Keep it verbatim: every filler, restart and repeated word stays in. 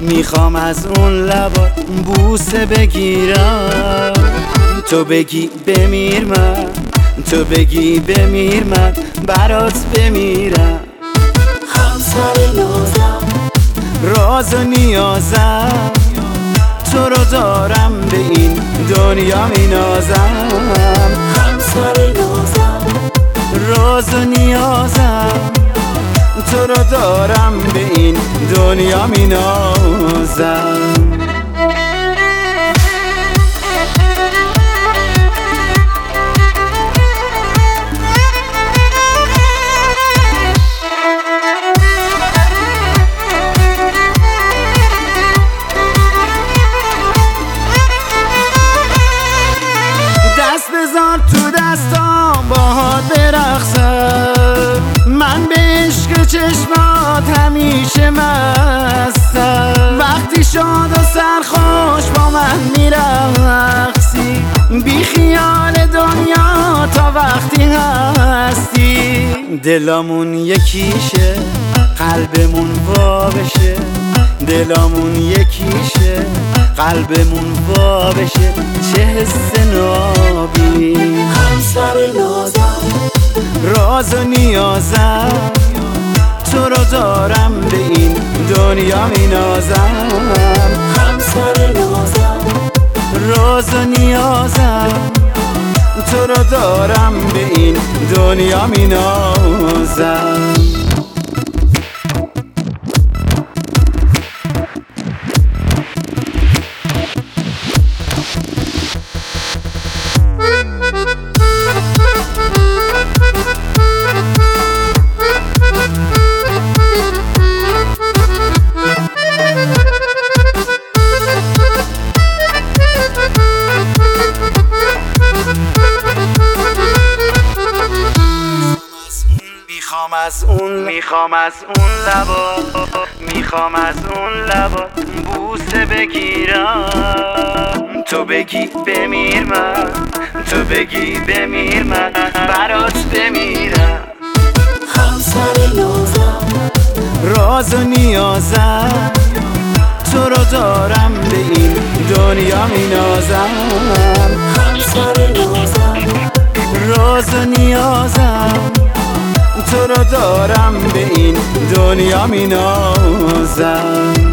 میخوام از اون لبات بوسه بگیرم، تو بگی بمیر من، تو بگی بمیر من برات بمیرم. همسر نازم، راز و نیازم، تو رو دارم به این دنیا مینازم. همسر نازم، راز و نیازم، تو رو دارم به این دنیا مینازم. دست بذار تو دستام باهات برقصم، من به عشق چشمات همیشه مستم. وقتی شاد و سرخوش با من میرقصی، بی خیال دنیا تا وقتی هستی. دلامون یکیشه، قلبمون وا بشه، دلامون یکیشه، قلبمون وا بشه. چه حس نابی، همسر نازم، راز و نیازم، تو رو دارم به این دنیا مینازم. همسر نازم، راز و نیازم، تو رو دارم به این دنیا مینازم. میخوام از اون میخوام از اون لبا میخوام از اون لبا بوسه بگیرم، تو بگی بمیر من، تو بگی بمیر من برات بمیرم. همسر نازم، راز و نیازم، تو رو دارم به این دنیا مینازم. همسر نازم، راز و نیازم، تو رو دارم به این دنیا مینازم.